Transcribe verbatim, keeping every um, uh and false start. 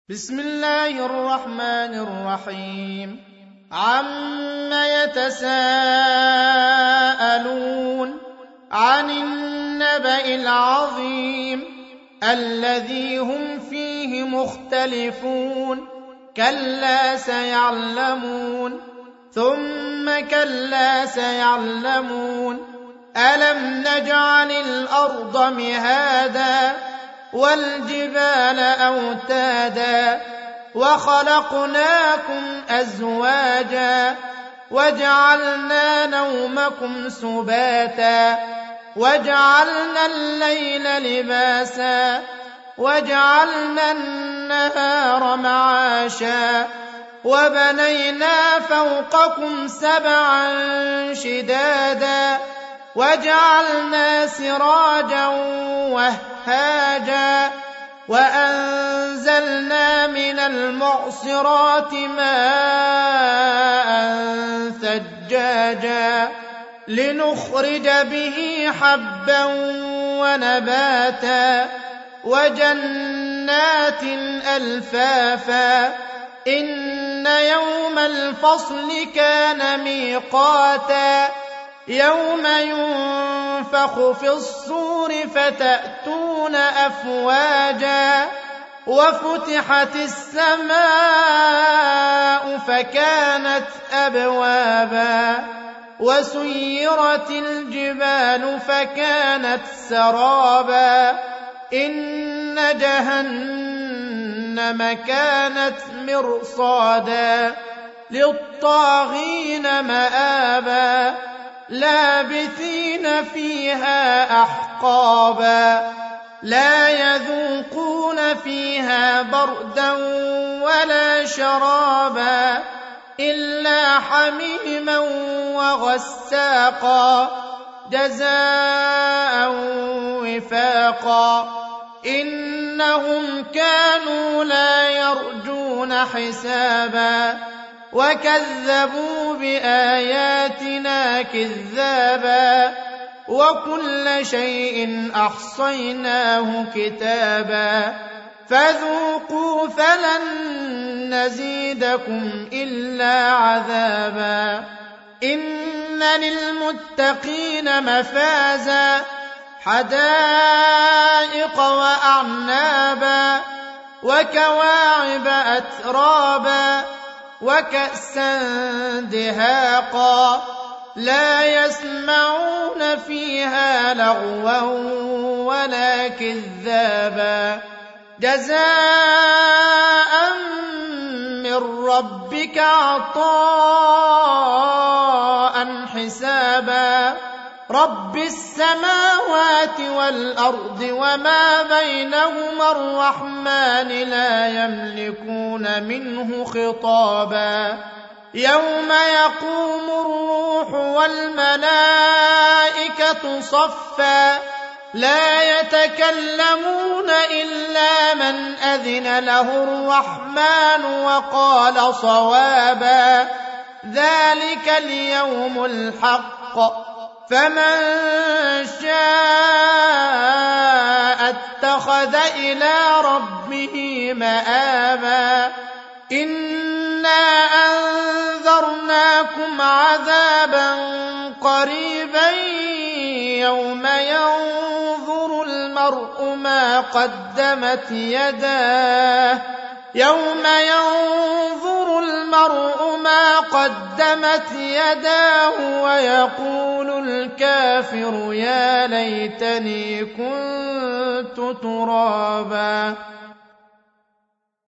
بسم الله الرحمن الرحيم عم يتساءلون عن النبأ العظيم الذي هم فيه مختلفون كلا سيعلمون ثم كلا سيعلمون ألم نجعل الأرض مهادا والجبال أوتادا وخلقناكم أزواجا وجعلنا نومكم سباتا وجعلنا الليل لباسا وجعلنا النهار معاشا وبنينا فوقكم سبعا شدادا وجعلنا سراجا وهاجا وأنزلنا من المعصرات ماء ثجاجا لنخرج به حبا ونباتا وجنات ألفافا إن يوم الفصل كان ميقاتا يوم ينفخ في الصور فتأتون أفواجا وفتحت السماء فكانت أبوابا وسيرت الجبال فكانت سرابا إن جهنم كانت مرصادا للطاغين مآبا لابثين فيها أحقابا لا يذوقون فيها بردا ولا شرابا إلا حميما وغساقا جزاء وفاقا إنهم كانوا لا يرجون حسابا وكذبوا بآياتنا كذابا وكل شيء أحصيناه كتابا فذوقوا فلن نزيدكم إلا عذابا إن للمتقين مفازا حدائق وأعنابا وكواعب أترابا وكأسا دهاقا لا يسمعون فيها لغوا ولا كذابا جزاء من ربك عطاء حسابا رب السماوات والأرض وما بينهما الرحمن لا يملكون منه خطابا يوم يقوم الروح والملائكة صفا لا يتكلمون إلا من أذن له الرحمن وقال صوابا ذلك اليوم الحق فمن شاء اتخذ إلى ربه مآبا إنا أنذرناكم عذابا قريبا يوم ينظر المرء ما قدمت يداه يوم ينظر المرء ما قدمت يداه ويقول الكافر يا ليتني كنت ترابا.